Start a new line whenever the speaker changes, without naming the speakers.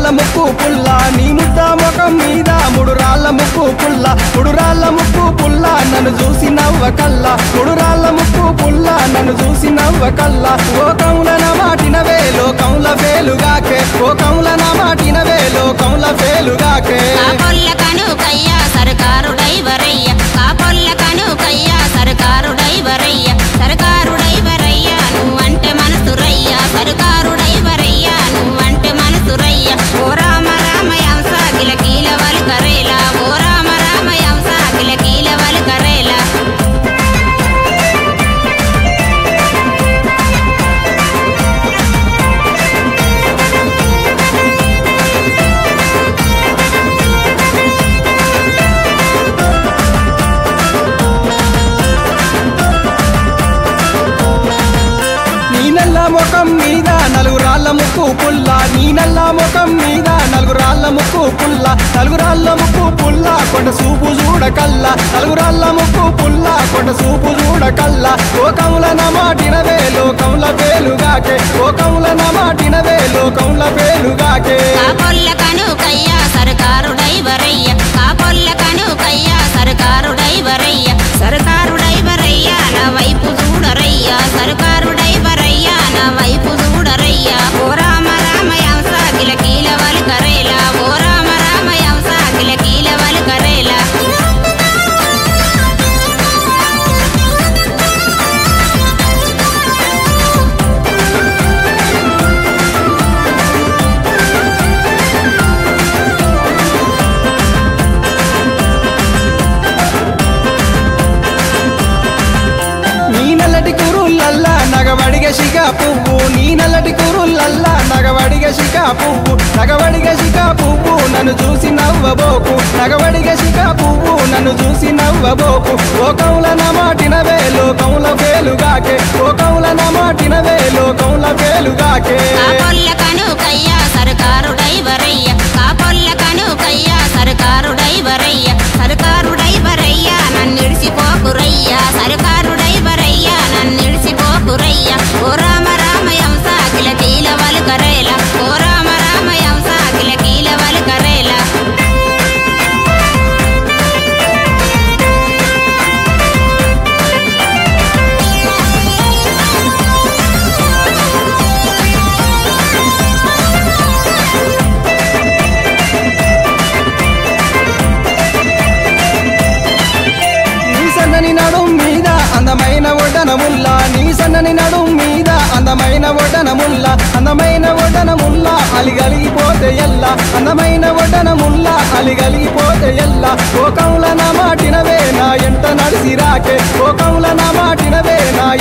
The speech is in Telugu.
ముక్కు పుల్ల నీ ముద్ద ముఖం మీద మూడు రాళ్ళ ముక్కు పుల్ల మూడు రాళ్ళ ముక్కు పుల్ల నన్ను చూసి నవ్వ కల్ల మూడు రాళ్ళ ముక్కు పుల్ల నన్ను చూసి నవ్వ కల్ల ఓ కౌల నా మాటినవే లోకంల వేలుగాకే ఓ కౌల నా మాటినవే లోకంల వేలుగాకే
కాపొల్ల కనుకయ్యా సర్కారు డ్రైవరయ్య కాపొల్ల కనుకయ్యా సర్కారు డ్రైవరయ్య సర్కారు డ్రైవరయ్య నువ్వంటే మనసురయ్యా సర్కారు డ్రైవరయ్య నువ్వంటే మనసురయ్య ఓ రామ రామయాంస కిల కీల వల్ కరేలా ఓ రామ రామయాంస కిల కీల వల్ కరేలా
ముఖం మీద నలుగు రాళ్ళ ముక్కు పుల్ల నీ నల్ల ముఖం మీద నలుగు రాళ్ళ ముక్కు పుల్ల నలుగు రాళ్ళ ముక్కు పుల్ల కొండ సూపు చూడకల్ల నలుగు రాళ్ళ ముక్కు పుల్ల కొండ సూపు చూడకల్ల లోకముల నమాటినవే లోకముల పేలుగాకే లోకముల నమాటినవే లోకముల పేలుగాకే
కాపొల్ల కనుకయ్యా సర్కారు డ్రైవరయ్య కాపొల్ల కనుకయ్యా సర్కారు డ్రైవరయ్య సర్కారు డ్రైవరయ్య నా వైపు చూడరయ్యా సర్కారు డ్రైవరయ్య నా వైపు చూడరయ్యా ఓ రామ రామయాంస కిల కీల వల్ కరేలా ఓ రామ రామయాంస కిల కీల వల్ కరేలా
నల్లటి కురులల్లా నగవడిగ శిఖ పువ్వు నీ నల్లటి కురులల్లా నగవడిగ శిఖ పువ్వు నగవడిగ శిఖ పువ్వు నన్ను చూసి నవ్వబోకు నగవడిగ శిఖ పువ్వు నన్ను చూసి వేలుగాకే లోకముల నమాటినవే లోకంల వేలుగాకే
కాపొల్ల కనుకయ్యా సర్కారు డ్రైవరయ్య కాపొల్ల కనుకయ్యా సర్కారు డ్రైవరయ్య సర్కారు డ్రైవరయ్య నన్నిడిసిపోకురయ్యా సర్కారు డ్రైవరయ్య నన్నిడిసిపోకురయ్యా ఓ రామ రామయాంస కిల కీల వల్ కరేలా ఓ రామ రామయాంస కిల కీల వల్ కరేలా
సన్నని నడుం మీద అందమైన ఒడనముల్ల నీ సన్నని నడుం మీద అందమైన ఒడనముల్ల అందమైన ఒడనముల్ల అలిగలిగిపోతే ఎల్లా అందమైన ఒడనముల్ల అలిగలిగిపోతే ఎల్లా లోకముల నా మాటినవే నా ఎంట నడిసి రాకే లోకముల నా మాటినవే నా